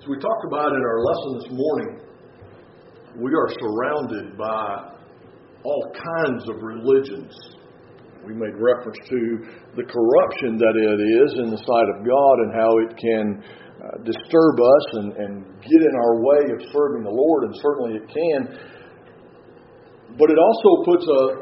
As we talked about in our lesson this morning, we are surrounded by all kinds of religions. We made reference to the corruption that it is in the sight of God and how it can disturb us and get in our way of serving the Lord, and certainly it can. But it also puts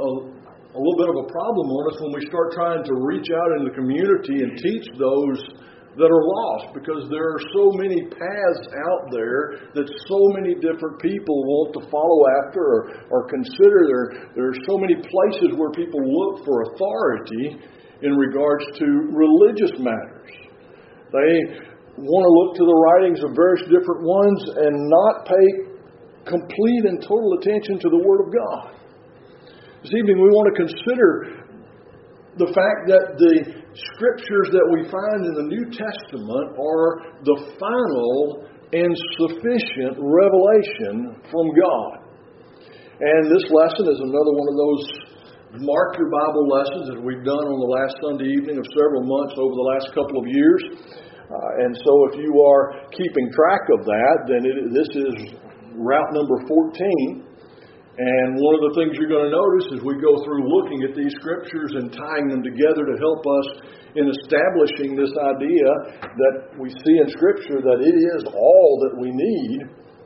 a little bit of a problem on us when we start trying to reach out in the community and teach those that are lost, because there are so many paths out there that so many different people want to follow after or consider. There are so many places where people look for authority in regards to religious matters. They want to look to the writings of various different ones and not pay complete and total attention to the Word of God. This evening we want to consider the fact that the Scriptures that we find in the New Testament are the final and sufficient revelation from God. And this lesson is another one of those Mark Your Bible lessons that we've done on the last Sunday evening of several months over the last couple of years. And so if you are keeping track of that, then this is route number 14. And one of the things you're going to notice as we go through looking at these Scriptures and tying them together to help us in establishing this idea that we see in Scripture that it is all that we need,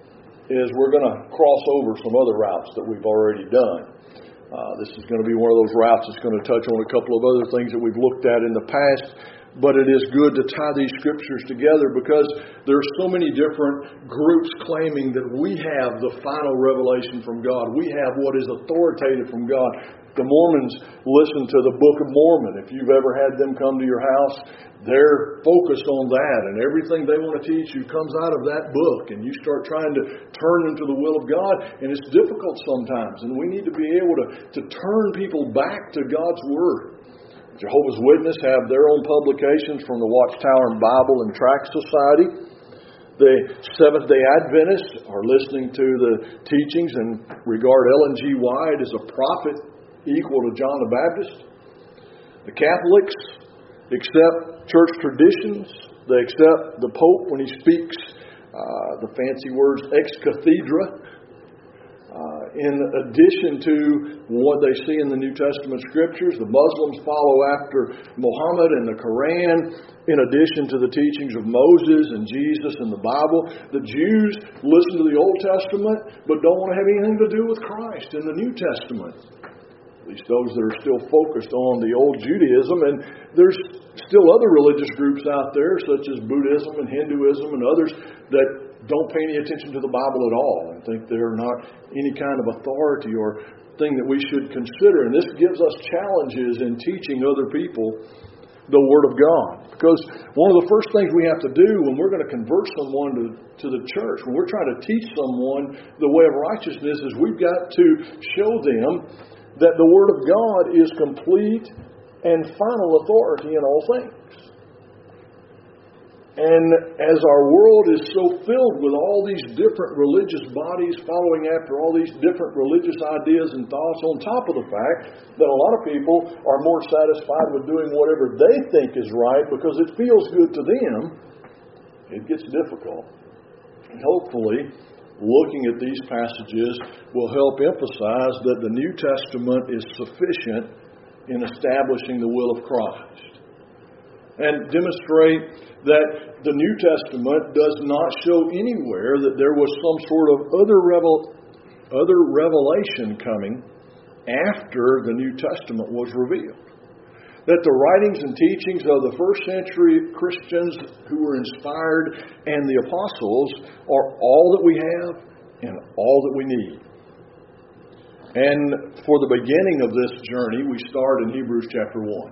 is we're going to cross over some other routes that we've already done. This is going to be one of those routes that's going to touch on a couple of other things that we've looked at in the past. But it is good to tie these Scriptures together because there are so many different groups claiming that we have the final revelation from God. We have what is authoritative from God. The Mormons listen to the Book of Mormon. If you've ever had them come to your house, they're focused on that. And everything they want to teach you comes out of that book. And you start trying to turn them to the will of God. And it's difficult sometimes. And we need to be able to turn people back to God's Word. Jehovah's Witnesses have their own publications from the Watchtower and Bible and Tract Society. The Seventh-day Adventists are listening to the teachings and regard Ellen G. White as a prophet equal to John the Baptist. The Catholics accept church traditions. They accept the Pope when he speaks the fancy words ex cathedra. In addition to what they see in the New Testament Scriptures, the Muslims follow after Muhammad and the Quran, in addition to the teachings of Moses and Jesus and the Bible. The Jews listen to the Old Testament, but don't want to have anything to do with Christ in the New Testament. At least those that are still focused on the old Judaism. And there's still other religious groups out there, such as Buddhism and Hinduism and others, that don't pay any attention to the Bible at all and think they're not any kind of authority or thing that we should consider. And this gives us challenges in teaching other people the Word of God. Because one of the first things we have to do when we're going to convert someone to the church, when we're trying to teach someone the way of righteousness, is we've got to show them that the Word of God is complete and final authority in all things. And as our world is so filled with all these different religious bodies following after all these different religious ideas and thoughts, on top of the fact that a lot of people are more satisfied with doing whatever they think is right because it feels good to them, it gets difficult. And hopefully, looking at these passages will help emphasize that the New Testament is sufficient in establishing the will of Christ, and demonstrate that the New Testament does not show anywhere that there was some sort of other revelation coming after the New Testament was revealed. That the writings and teachings of the first century Christians who were inspired and the apostles are all that we have and all that we need. And for the beginning of this journey, we start in Hebrews chapter 1.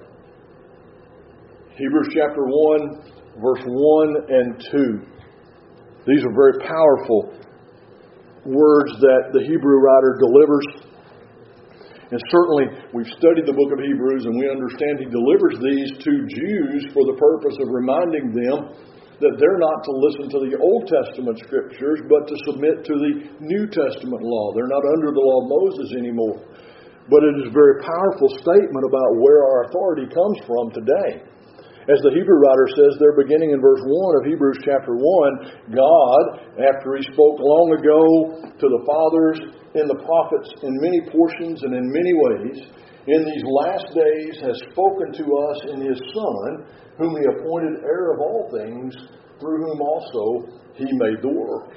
Hebrews chapter 1, verse 1 and 2. These are very powerful words that the Hebrew writer delivers. And certainly, we've studied the book of Hebrews, and we understand he delivers these to Jews for the purpose of reminding them that they're not to listen to the Old Testament Scriptures, but to submit to the New Testament law. They're not under the law of Moses anymore. But it is a very powerful statement about where our authority comes from today. As the Hebrew writer says there, beginning in verse 1 of Hebrews chapter 1, God, after He spoke long ago to the fathers in the prophets in many portions and in many ways, in these last days has spoken to us in His Son, whom He appointed heir of all things, through whom also He made the world.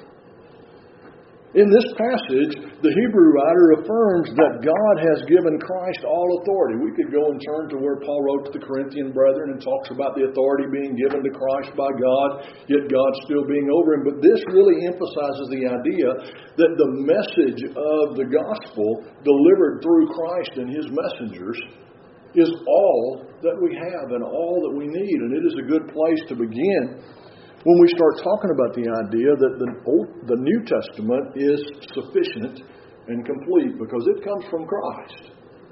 In this passage, the Hebrew writer affirms that God has given Christ all authority. We could go and turn to where Paul wrote to the Corinthian brethren and talks about the authority being given to Christ by God, yet God still being over Him. But this really emphasizes the idea that the message of the gospel delivered through Christ and His messengers is all that we have and all that we need. And it is a good place to begin when we start talking about the idea that the New Testament is sufficient and complete because it comes from Christ.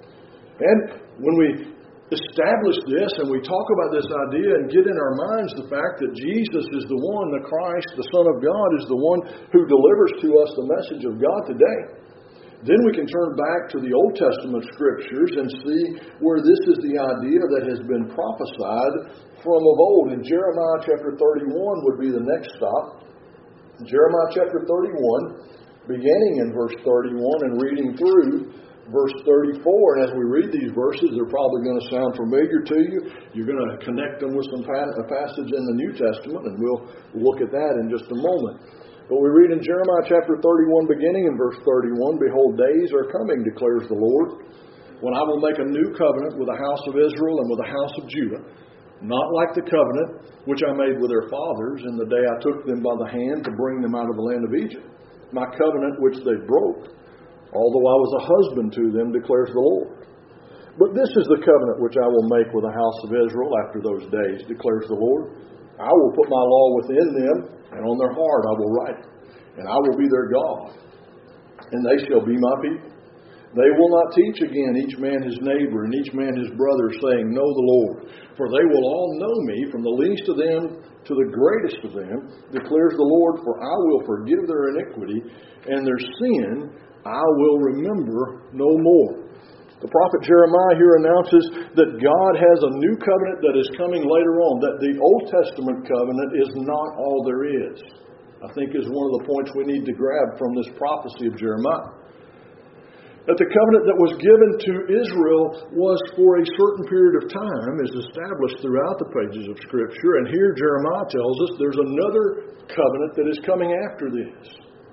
And when we establish this and we talk about this idea and get in our minds the fact that Jesus is the one, the Christ, the Son of God, is the one who delivers to us the message of God today, then we can turn back to the Old Testament Scriptures and see where this is the idea that has been prophesied from of old. And Jeremiah chapter 31 would be the next stop. Jeremiah chapter 31, beginning in verse 31 and reading through verse 34. And as we read these verses, they're probably going to sound familiar to you. You're going to connect them with a passage in the New Testament, and we'll look at that in just a moment. But we read in Jeremiah chapter 31, beginning in verse 31, "Behold, days are coming, declares the Lord, when I will make a new covenant with the house of Israel and with the house of Judah, not like the covenant which I made with their fathers in the day I took them by the hand to bring them out of the land of Egypt, my covenant which they broke, although I was a husband to them, declares the Lord. But this is the covenant which I will make with the house of Israel after those days, declares the Lord. I will put my law within them, and on their heart I will write it, and I will be their God, and they shall be my people. They will not teach again each man his neighbor and each man his brother, saying, Know the Lord. For they will all know me, from the least of them to the greatest of them, declares the Lord, for I will forgive their iniquity, and their sin I will remember no more." The prophet Jeremiah here announces that God has a new covenant that is coming later on, that the Old Testament covenant is not all there is. I think is one of the points we need to grab from this prophecy of Jeremiah. That the covenant that was given to Israel was for a certain period of time, is established throughout the pages of Scripture. And here Jeremiah tells us there's another covenant that is coming after this.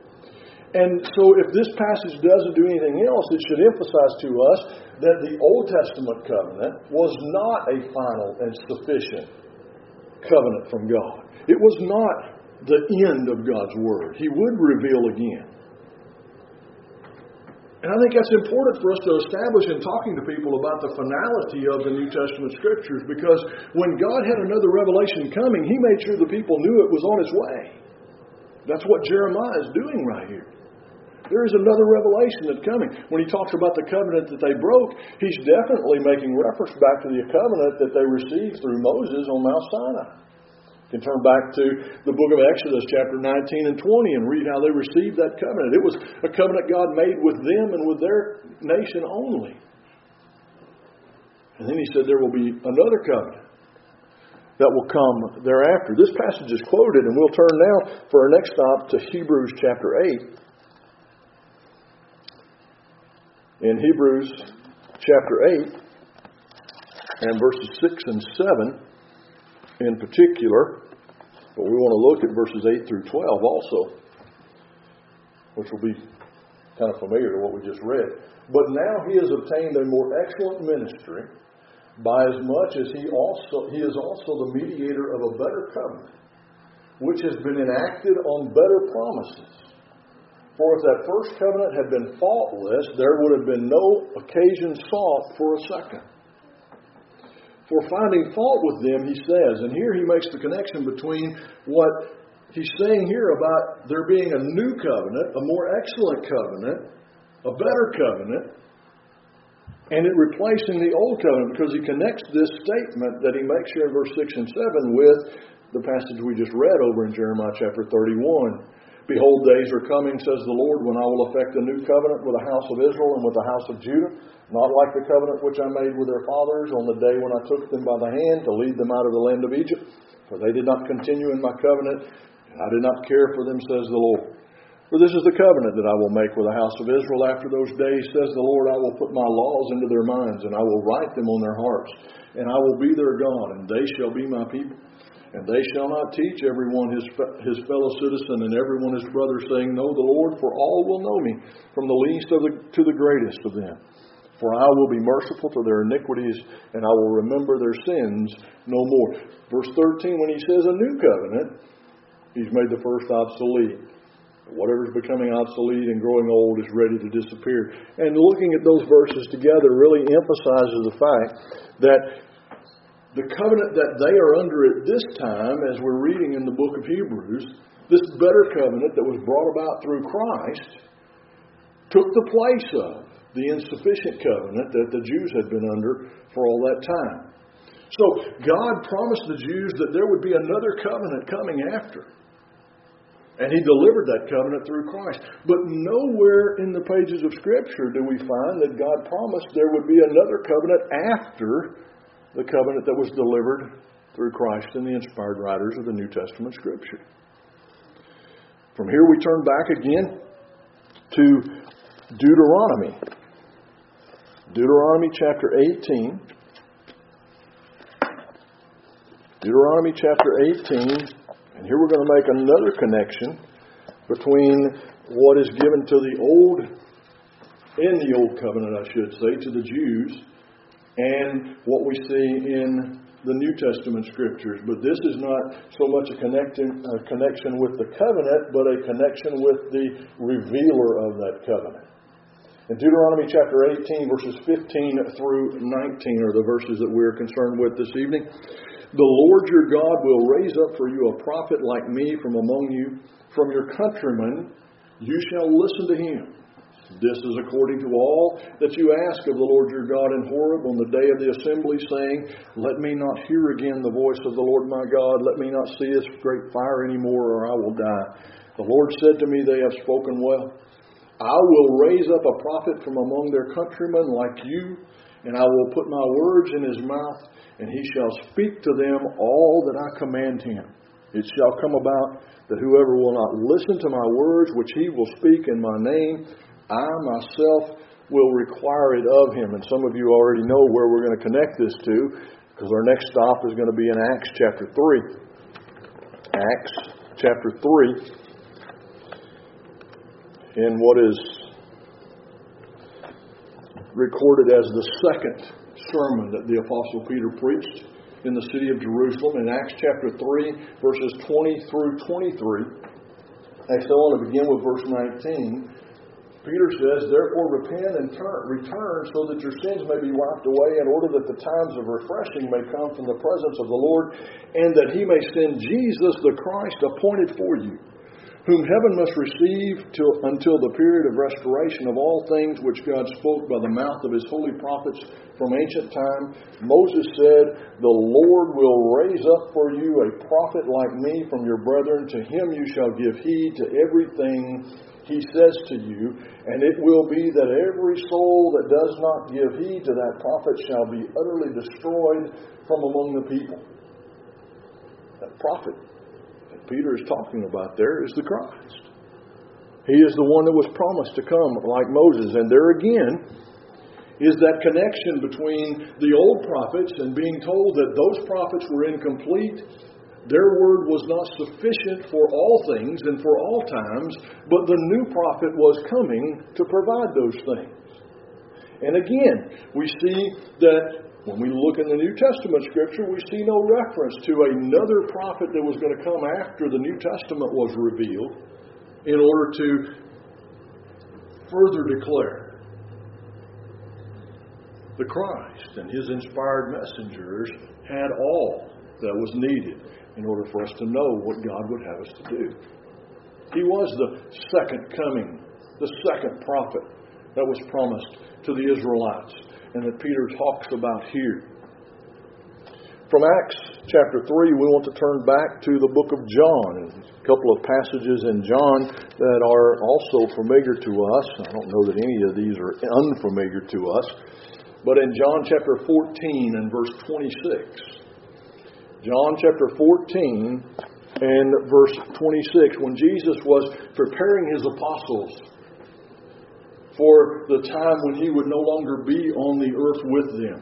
And so if this passage doesn't do anything else, it should emphasize to us that the Old Testament covenant was not a final and sufficient covenant from God. It was not the end of God's Word. He would reveal again. And I think that's important for us to establish in talking to people about the finality of the New Testament Scriptures, because when God had another revelation coming, He made sure the people knew it was on its way. That's what Jeremiah is doing right here. There is another revelation that's coming. When he talks about the covenant that they broke, he's definitely making reference back to the covenant that they received through Moses on Mount Sinai. You can turn back to the book of Exodus, chapter 19 and 20, and read how they received that covenant. It was a covenant God made with them and with their nation only. And then he said there will be another covenant that will come thereafter. This passage is quoted, and we'll turn now for our next stop to Hebrews chapter 8. In Hebrews chapter 8 and verses 6 and 7 in particular, but we want to look at verses 8 through 12 also, which will be kind of familiar to what we just read. But now he has obtained a more excellent ministry, by as much as he is also the mediator of a better covenant, which has been enacted on better promises. For if that first covenant had been faultless, there would have been no occasion sought for a second. For finding fault with them, he says, and here he makes the connection between what he's saying here about there being a new covenant, a more excellent covenant, a better covenant, and it replacing the old covenant, because he connects this statement that he makes here in verse 6 and 7 with the passage we just read over in Jeremiah chapter 31. Behold, days are coming, says the Lord, when I will effect a new covenant with the house of Israel and with the house of Judah, not like the covenant which I made with their fathers on the day when I took them by the hand to lead them out of the land of Egypt. For they did not continue in my covenant, and I did not care for them, says the Lord. For this is the covenant that I will make with the house of Israel after those days, says the Lord. I will put my laws into their minds, and I will write them on their hearts. And I will be their God, and they shall be my people. And they shall not teach everyone his fellow citizen and everyone his brother, saying, Know the Lord, for all will know me, from the least to the greatest of them. For I will be merciful to their iniquities, and I will remember their sins no more. Verse 13, when he says a new covenant, he's made the first obsolete. Whatever is becoming obsolete and growing old is ready to disappear. And looking at those verses together really emphasizes the fact that the covenant that they are under at this time, as we're reading in the book of Hebrews, this better covenant that was brought about through Christ, took the place of the insufficient covenant that the Jews had been under for all that time. So God promised the Jews that there would be another covenant coming after. And He delivered that covenant through Christ. But nowhere in the pages of Scripture do we find that God promised there would be another covenant after the covenant that was delivered through Christ and the inspired writers of the New Testament Scripture. From here we turn back again to Deuteronomy. Deuteronomy chapter 18. Deuteronomy chapter 18. And here we're going to make another connection between what is given to the old, in the old covenant, I should say, to the Jews, and what we see in the New Testament Scriptures. But this is not so much a connection with the covenant, but a connection with the revealer of that covenant. In Deuteronomy chapter 18, verses 15 through 19 are the verses that we're concerned with this evening. The Lord your God will raise up for you a prophet like me from among you. From your countrymen you shall listen to him. This is according to all that you ask of the Lord your God in Horeb on the day of the assembly, saying, Let me not hear again the voice of the Lord my God. Let me not see this great fire anymore, or I will die. The Lord said to me, They have spoken well. I will raise up a prophet from among their countrymen like you, and I will put my words in his mouth, and he shall speak to them all that I command him. It shall come about that whoever will not listen to my words, which he will speak in my name, I myself will require it of him. And some of you already know where we're going to connect this to, because our next stop is going to be in Acts chapter 3. Acts chapter 3. In what is recorded as the second sermon that the Apostle Peter preached in the city of Jerusalem. In Acts chapter 3, verses 20 through 23. Actually, I want to begin with verse 19. Peter says, Therefore repent and return so that your sins may be wiped away, in order that the times of refreshing may come from the presence of the Lord, and that he may send Jesus the Christ appointed for you, whom heaven must receive until the period of restoration of all things which God spoke by the mouth of his holy prophets from ancient time. Moses said, The Lord will raise up for you a prophet like me from your brethren. To him you shall give heed to everything he says to you, and it will be that every soul that does not give heed to that prophet shall be utterly destroyed from among the people. That prophet that Peter is talking about there is the Christ. He is the one that was promised to come like Moses. And there again is that connection between the old prophets and being told that those prophets were incomplete. Their word was not sufficient for all things and for all times, but the new prophet was coming to provide those things. And again, we see that when we look in the New Testament Scripture, we see no reference to another prophet that was going to come after the New Testament was revealed in order to further declare the Christ and his inspired messengers had all that was needed in order for us to know what God would have us to do. He was the second coming, the second prophet that was promised to the Israelites and that Peter talks about here. From Acts chapter 3, we want to turn back to the book of John. And a couple of passages in John that are also familiar to us. I don't know that any of these are unfamiliar to us. But in John chapter 14 and verse 26. John chapter 14 and verse 26. When Jesus was preparing His apostles for the time when He would no longer be on the earth with them.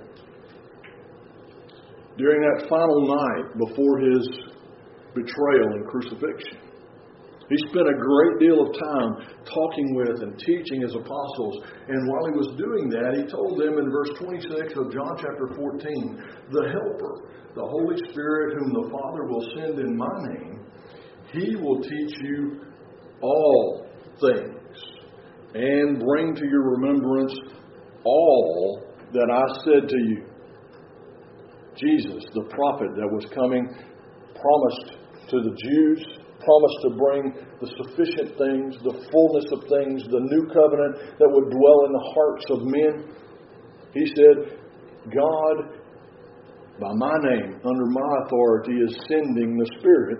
During that final night before His betrayal and crucifixion. He spent a great deal of time talking with and teaching His apostles. And while He was doing that, He told them in verse 26 of John chapter 14, the Helper, the Holy Spirit whom the Father will send in my name, He will teach you all things and bring to your remembrance all that I said to you. Jesus, the prophet that was coming, promised to the Jews, promised to bring the sufficient things, the fullness of things, the new covenant that would dwell in the hearts of men. He said, God, by my name, under my authority, is sending the Spirit.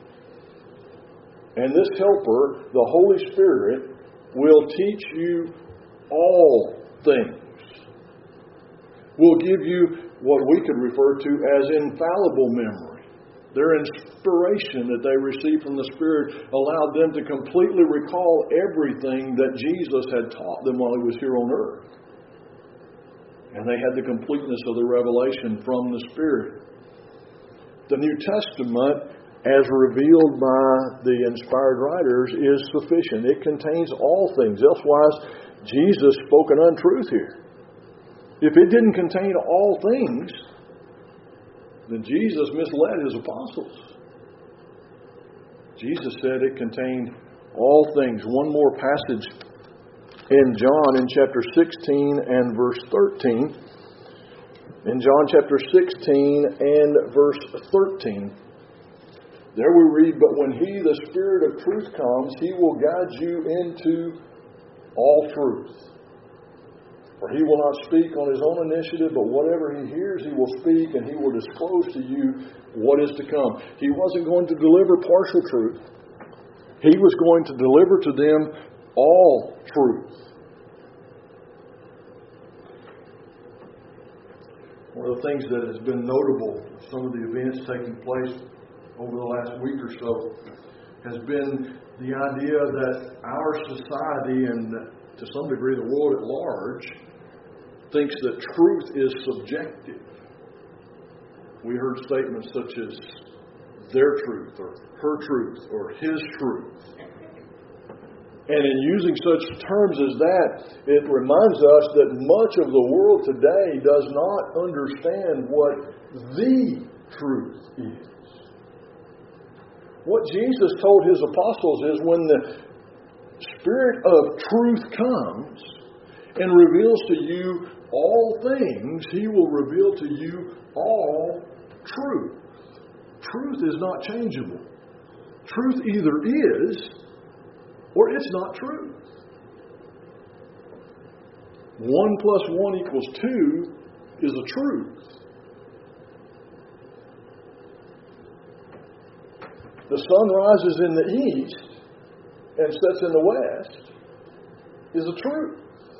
And this Helper, the Holy Spirit, will teach you all things. Will give you what we could refer to as infallible memory. Their inspiration that they received from the Spirit allowed them to completely recall everything that Jesus had taught them while He was here on earth. And they had the completeness of the revelation from the Spirit. The New Testament, as revealed by the inspired writers, is sufficient. It contains all things. Elsewise, Jesus spoke an untruth here. If it didn't contain all things, then Jesus misled His apostles. Jesus said it contained all things. One more passage in John in chapter 16 and verse 13. In John chapter 16 and verse 13. There we read, but when He, the Spirit of truth, comes, He will guide you into all truth. For He will not speak on His own initiative, but whatever He hears, He will speak, and He will disclose to you what is to come. He wasn't going to deliver partial truth. He was going to deliver to them all truth. One of the things that has been notable, some of the events taking place over the last week or so, has been the idea that our society and to some degree the world at large thinks that truth is subjective. We heard statements such as their truth or her truth or his truth. And in using such terms as that, it reminds us that much of the world today does not understand what the truth is. What Jesus told His apostles is when the Spirit of truth comes and reveals to you all things, He will reveal to you all truth. Truth is not changeable. Truth either is or it's not truth. 1 plus 1 equals 2 is a truth. The sun rises in the east and sets in the west is a truth.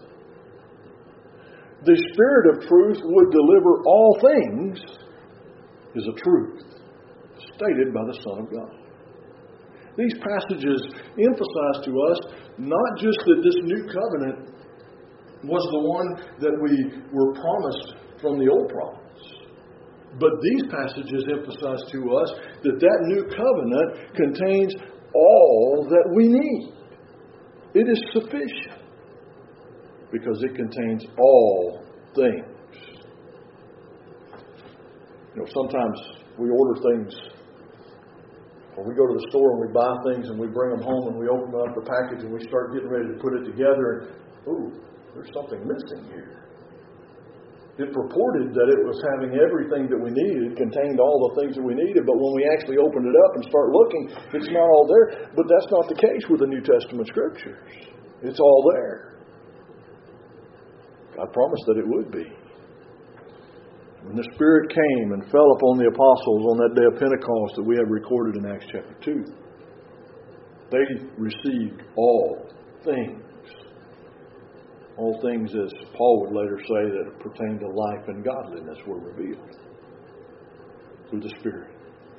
The Spirit of truth would deliver all things is a truth stated by the Son of God. These passages emphasize to us not just that this new covenant was the one that we were promised from the old promise, but these passages emphasize to us that that new covenant contains all that we need. It is sufficient because it contains all things. You know, sometimes we order things, or we go to the store and we buy things and we bring them home and we open up the package and we start getting ready to put it together and, ooh, there's something missing here. It purported that it was having everything that we needed, contained all the things that we needed, but when we actually open it up and start looking, it's not all there. But that's not the case with the New Testament Scriptures. It's all there. God promised that it would be. When the Spirit came and fell upon the apostles on that day of Pentecost that we have recorded in Acts chapter 2, they received all things. All things, as Paul would later say, that pertain to life and godliness were revealed through the Spirit.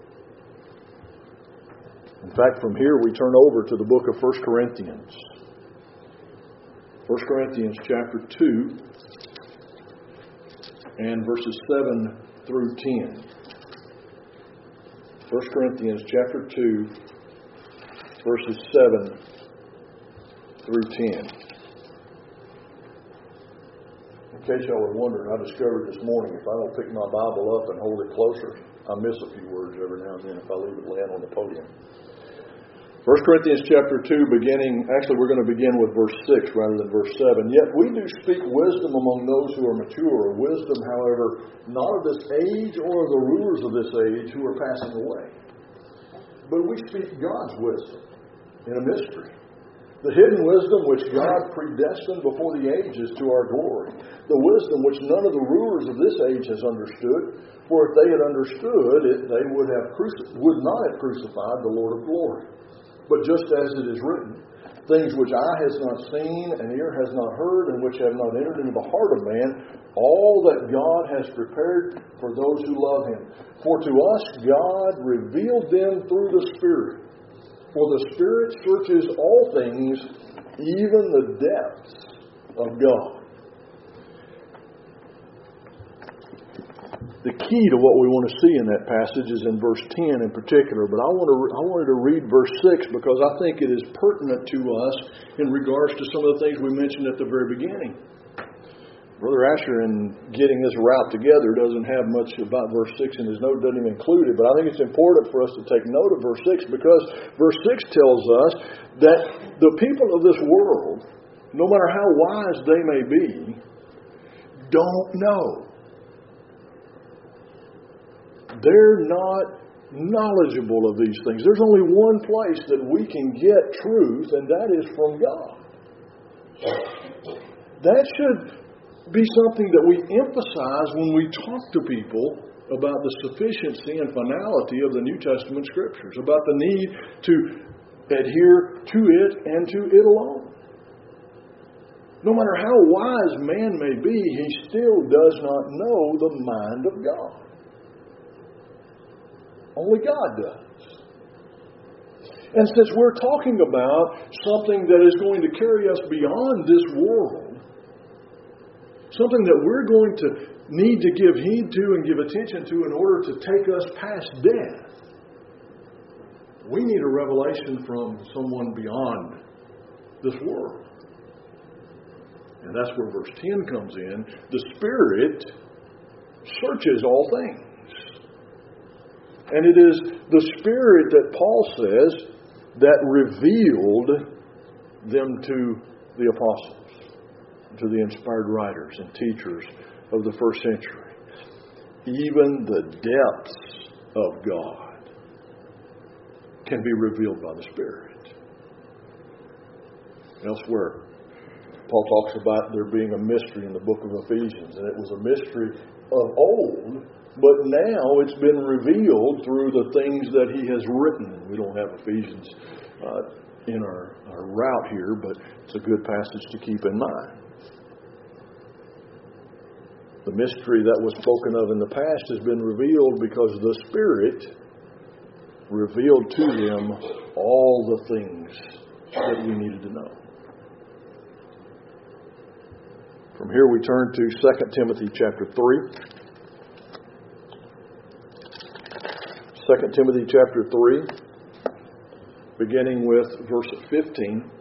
In fact, from here we turn over to the book of 1 Corinthians. 1 Corinthians chapter 2 and verses 7 through 10. 1 Corinthians chapter 2, verses 7 through 10. In case y'all were wondering, I discovered this morning if I don't pick my Bible up and hold it closer, I miss a few words every now and then if I leave it laying on the podium. 1 Corinthians chapter 2, we're going to begin with verse 6 rather than verse 7. Yet we do speak wisdom among those who are mature. Wisdom, however, not of this age or of the rulers of this age who are passing away. But we speak God's wisdom in a mystery. The hidden wisdom which God predestined before the ages to our glory. The wisdom which none of the rulers of this age has understood. For if they had understood it, they would not have crucified the Lord of glory. But just as it is written, things which eye has not seen and ear has not heard and which have not entered into the heart of man, all that God has prepared for those who love Him. For to us God revealed them through the Spirit. For the Spirit searches all things, even the depths of God. The key to what we want to see in that passage is in verse 10 in particular, but I wanted to read verse 6 because I think it is pertinent to us in regards to some of the things we mentioned at the very beginning. Brother Asher, in getting this route together, doesn't have much about verse 6 in his note, doesn't even include it, but I think it's important for us to take note of verse 6 because verse 6 tells us that the people of this world, no matter how wise they may be, don't know. They're not knowledgeable of these things. There's only one place that we can get truth, and that is from God. That should be something that we emphasize when we talk to people about the sufficiency and finality of the New Testament Scriptures, about the need to adhere to it and to it alone. No matter how wise man may be, he still does not know the mind of God. Only God does. And since we're talking about something that is going to carry us beyond this world, something that we're going to need to give heed to and give attention to in order to take us past death, we need a revelation from someone beyond this world. And that's where verse 10 comes in. The Spirit searches all things. And it is the Spirit that Paul says that revealed them to the apostles, to the inspired writers and teachers of the first century. Even the depths of God can be revealed by the Spirit. Elsewhere, Paul talks about there being a mystery in the book of Ephesians, and it was a mystery of old, but now it's been revealed through the things that he has written. We don't have Ephesians in our route here, but it's a good passage to keep in mind. The mystery that was spoken of in the past has been revealed because the Spirit revealed to them all the things that we needed to know. From here we turn to 2 Timothy chapter 3. 2 Timothy chapter 3, beginning with verse 15.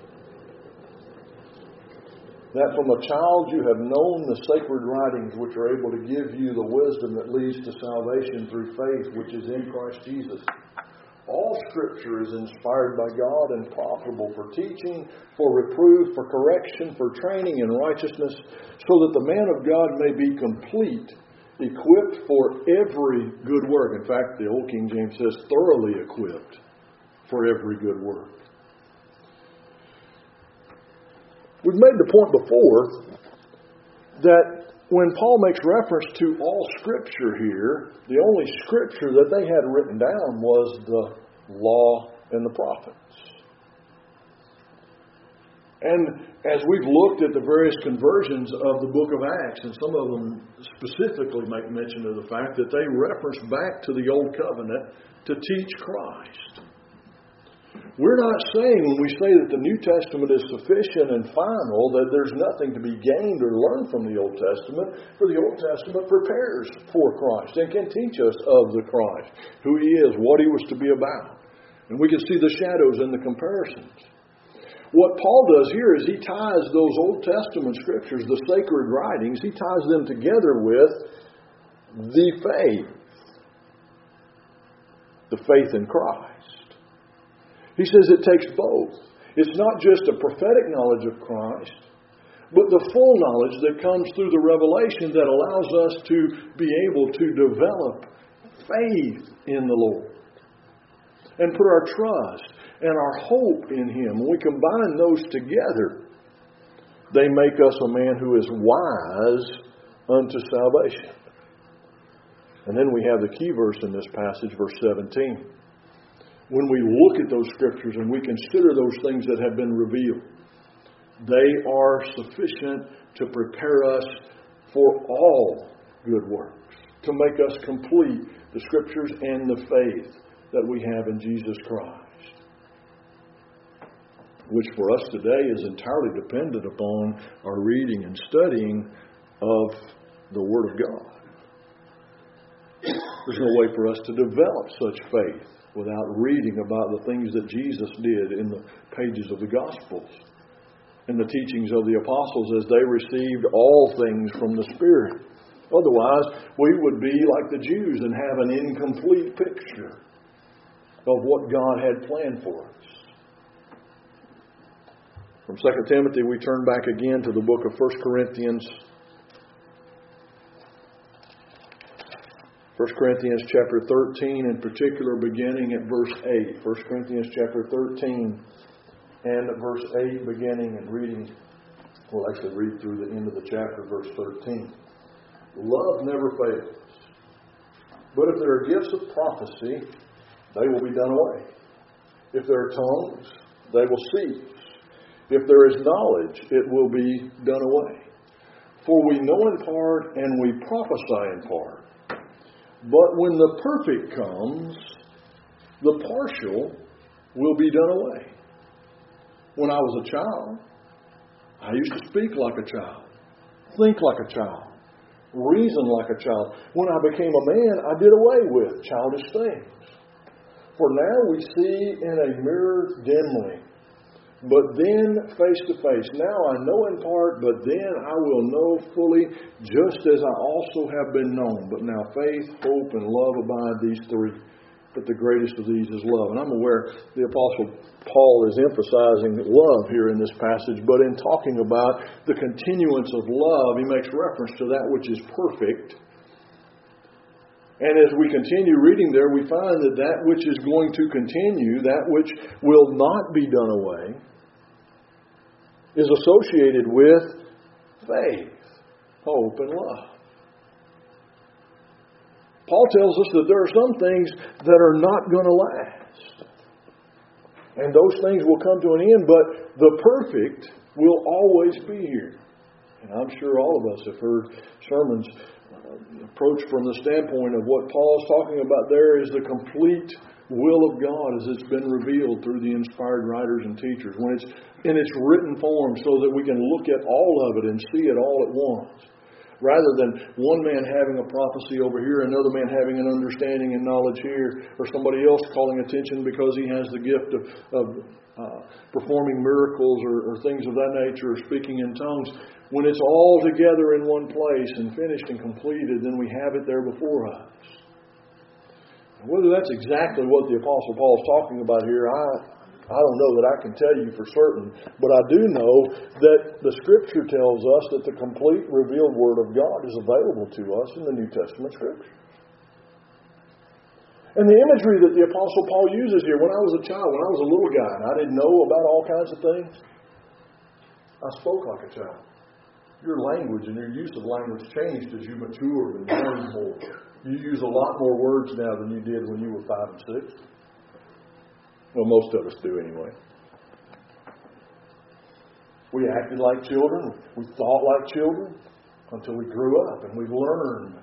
That from a child you have known the sacred writings which are able to give you the wisdom that leads to salvation through faith which is in Christ Jesus. All Scripture is inspired by God and profitable for teaching, for reproof, for correction, for training in righteousness, so that the man of God may be complete, equipped for every good work. In fact, the Old King James says thoroughly equipped for every good work. We've made the point before that when Paul makes reference to all Scripture here, the only Scripture that they had written down was the law and the prophets. And as we've looked at the various conversions of the book of Acts, and some of them specifically make mention of the fact that they reference back to the Old Covenant to teach Christ. We're not saying when we say that the New Testament is sufficient and final that there's nothing to be gained or learned from the Old Testament, for the Old Testament prepares for Christ and can teach us of the Christ, who He is, what He was to be about. And we can see the shadows and the comparisons. What Paul does here is he ties those Old Testament Scriptures, the sacred writings, he ties them together with the faith. The faith in Christ. He says it takes both. It's not just a prophetic knowledge of Christ, but the full knowledge that comes through the revelation that allows us to be able to develop faith in the Lord and put our trust and our hope in Him. When we combine those together, they make us a man who is wise unto salvation. And then we have the key verse in this passage, verse 17. When we look at those Scriptures and we consider those things that have been revealed, they are sufficient to prepare us for all good works, to make us complete the Scriptures and the faith that we have in Jesus Christ, which for us today is entirely dependent upon our reading and studying of the Word of God. There's no way for us to develop such faith without reading about the things that Jesus did in the pages of the Gospels and the teachings of the apostles as they received all things from the Spirit. Otherwise, we would be like the Jews and have an incomplete picture of what God had planned for us. From 2 Timothy, we turn back again to the book of 1 Corinthians. 1 Corinthians chapter 13, in particular, beginning at verse 8. 1 Corinthians chapter 13 and verse 8, beginning and reading. We'll actually read through the end of the chapter, verse 13. Love never fails. But if there are gifts of prophecy, they will be done away. If there are tongues, they will cease. If there is knowledge, it will be done away. For we know in part and we prophesy in part. But when the perfect comes, the partial will be done away. When I was a child, I used to speak like a child, think like a child, reason like a child. When I became a man, I did away with childish things. For now we see in a mirror dimly, but then face to face. Now I know in part, but then I will know fully, just as I also have been known. But now faith, hope, and love abide, these three. But the greatest of these is love. And I'm aware the Apostle Paul is emphasizing love here in this passage, but in talking about the continuance of love, he makes reference to that which is perfect. And as we continue reading there, we find that that which is going to continue, that which will not be done away, is associated with faith, hope, and love. Paul tells us that there are some things that are not going to last. And those things will come to an end, but the perfect will always be here. And I'm sure all of us have heard sermons approached from the standpoint of what Paul is talking about there is the complete will of God as it's been revealed through the inspired writers and teachers, when it's in its written form so that we can look at all of it and see it all at once. Rather than one man having a prophecy over here, another man having an understanding and knowledge here, or somebody else calling attention because he has the gift of performing miracles or things of that nature, or speaking in tongues. When it's all together in one place and finished and completed, then we have it there before us. Whether that's exactly what the Apostle Paul is talking about here, I don't know that I can tell you for certain, but I do know that the Scripture tells us that the complete revealed Word of God is available to us in the New Testament Scripture. And the imagery that the Apostle Paul uses here, when I was a child, when I was a little guy, and I didn't know about all kinds of things, I spoke like a child. your language and your use of language changed as you matured and learned more. You use a lot more words now than you did when you were 5 and 6. Well, most of us do anyway. We acted like children. We thought like children until we grew up and we learned.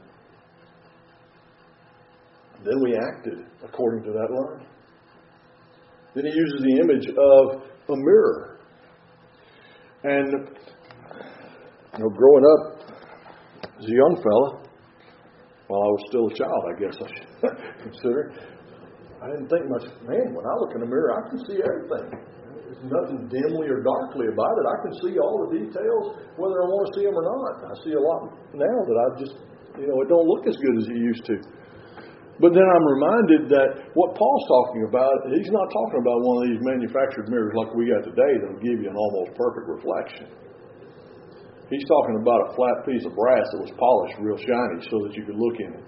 Then we acted according to that learning. Then he uses the image of a mirror. And, growing up as a young fella, while I was still a child, I guess I should consider, I didn't think much, man, when I look in the mirror, I can see everything. There's nothing dimly or darkly about it. I can see all the details, whether I want to see them or not. I see a lot now that I just, it don't look as good as it used to. But then I'm reminded that what Paul's talking about, he's not talking about one of these manufactured mirrors like we got today that will give you an almost perfect reflection. He's talking about a flat piece of brass that was polished real shiny so that you could look in it.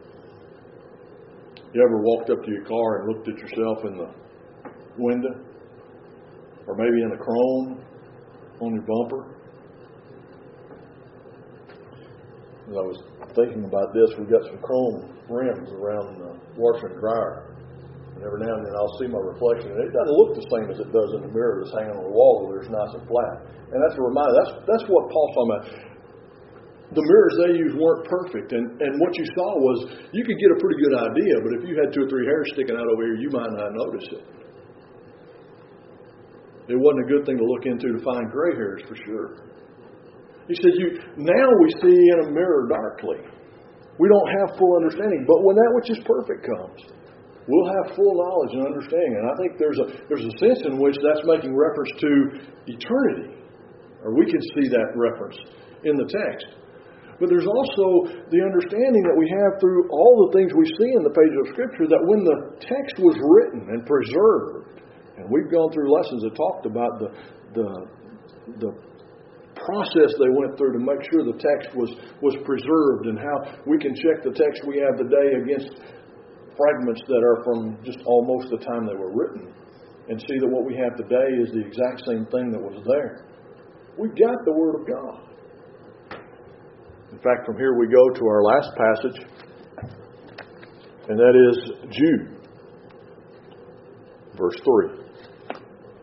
You ever walked up to your car and looked at yourself in the window? Or maybe in the chrome on your bumper? As I was thinking about this, we've got some chrome rims around the washer and dryer. And every now and then I'll see my reflection, and it doesn't look the same as it does in the mirror that's hanging on the wall where it's nice and flat. And that's a reminder. That's what Paul's talking about. The mirrors they used weren't perfect, and what you saw was you could get a pretty good idea, but if you had 2 or 3 hairs sticking out over here, you might not notice it. It wasn't a good thing to look into to find gray hairs for sure. He said, now we see in a mirror darkly. We don't have full understanding, but when that which is perfect comes, we'll have full knowledge and understanding. And I think there's a sense in which that's making reference to eternity, or we can see that reference in the text. But there's also the understanding that we have through all the things we see in the pages of Scripture that when the text was written and preserved, and we've gone through lessons that talked about the process they went through to make sure the text was preserved and how we can check the text we have today against fragments that are from just almost the time they were written and see that what we have today is the exact same thing that was there. We've got the Word of God. In fact, from here we go to our last passage, and that is Jude, verse 3.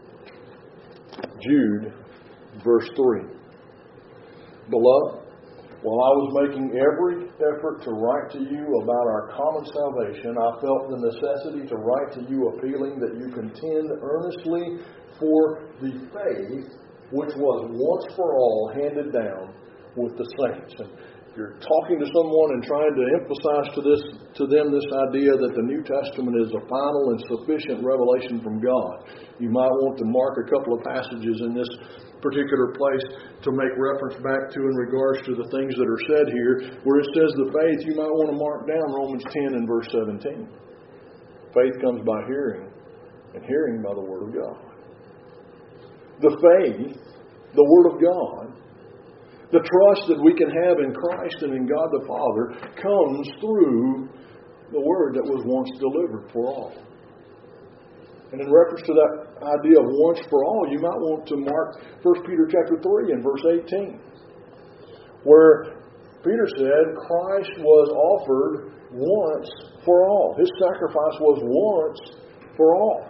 Jude, verse 3. Beloved, while I was making every effort to write to you about our common salvation, I felt the necessity to write to you appealing that you contend earnestly for the faith which was once for all handed down with the saints. And if you're talking to someone and trying to emphasize to them this idea that the New Testament is a final and sufficient revelation from God, you might want to mark a couple of passages in this particular place to make reference back to in regards to the things that are said here. Where it says the faith, you might want to mark down Romans 10 and verse 17. Faith comes by hearing, and hearing by the Word of God. The faith, the Word of God, the trust that we can have in Christ and in God the Father comes through the Word that was once delivered for all. And in reference to that idea of once for all, you might want to mark 1 Peter chapter 3 and verse 18, where Peter said Christ was offered once for all. His sacrifice was once for all.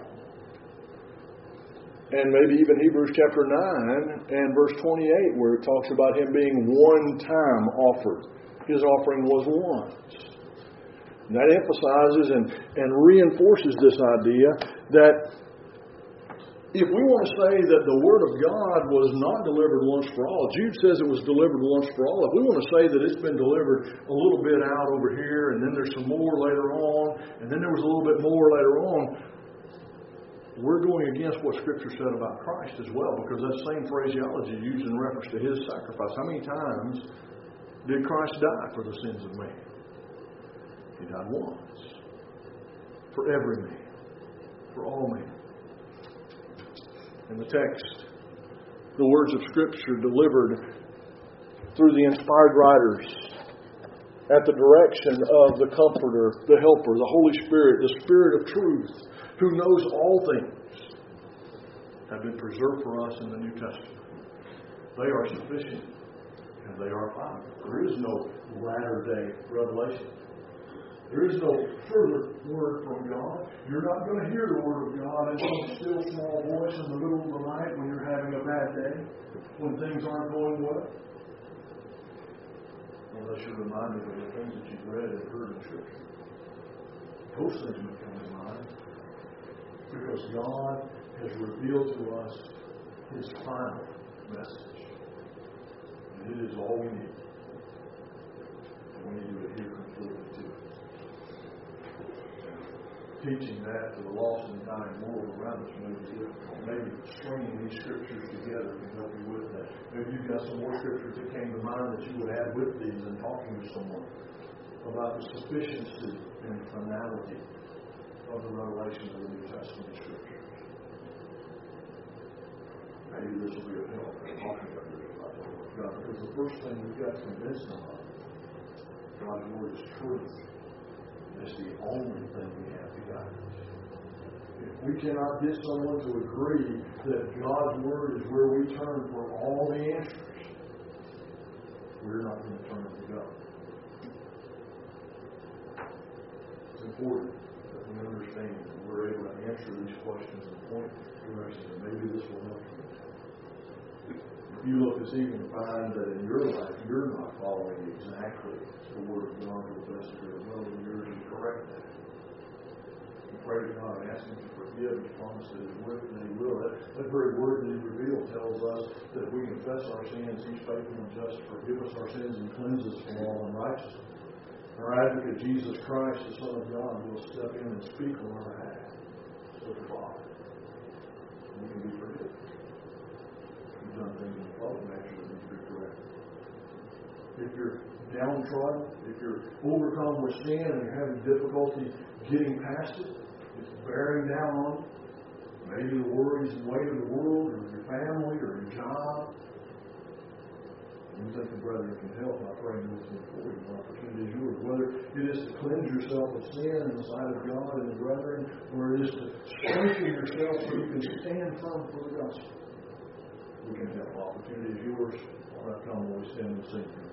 And maybe even Hebrews chapter 9 and verse 28, where it talks about Him being one time offered. His offering was once. And that emphasizes and reinforces this idea that if we want to say that the Word of God was not delivered once for all, Jude says it was delivered once for all. If we want to say that it's been delivered a little bit out over here, and then there's some more later on, and then there was a little bit more later on, we're going against what Scripture said about Christ as well, because that same phraseology used in reference to His sacrifice. How many times did Christ die for the sins of man? He died once. For every man. For all men. In the text, the words of Scripture delivered through the inspired writers at the direction of the Comforter, the Helper, the Holy Spirit, the Spirit of truth, who knows all things, have been preserved for us in the New Testament. They are sufficient and they are final. There is no latter-day revelation. There is no further word from God. You're not going to hear the word of God in some still small voice in the middle of the night when you're having a bad day, when things aren't going well. Unless you're reminded of the things that you've read and heard in Scripture. Those things may come to mind. Because God has revealed to us His final message. And it is all we need. And we need to adhere completely to it. Teaching that to the lost and dying world around us may be difficult. Maybe stringing these scriptures together can help you with that. Maybe you've got some more scriptures that came to mind that you would add with these in talking to someone about the sufficiency and finality of the revelation of the New Testament scriptures. Maybe this will be a help in talking about the Word of God. Because the first thing we've got to convince them of, God's Word is truth. It's the only thing we have to guide us. If we cannot get someone to agree that God's Word is where we turn for all the answers, we're not going to turn to God. It's important that we understand that we're able to answer these questions and point directions, and maybe this will help you. If you look this evening and find that in your life you're not following exactly the Word of God to the best of your ability, you're to correct that. We pray to God and ask Him to forgive. He's promised that His Word that He will. That very Word that He revealed tells us that if we confess our sins, He's faithful and just to forgive us our sins and cleanse us from all unrighteousness. Our advocate, Jesus Christ, the Son of God, will step in and speak on our behalf with the Father. And we can be forgiven. We've done things in the public nature that need to be corrected. If you're downtrodden, if you're overcome with sin and you're having difficulty getting past it, it's bearing down on you, maybe the worries and weight of the world or your family or your job, and you think the brethren can help by praying with them for you. The opportunity is yours. Whether it is to cleanse yourself of sin in the sight of God and the brethren, or it is to strengthen yourself so you can stand firm for the gospel, we can help. Opportunity is yours. I'll not come when we stand and sing.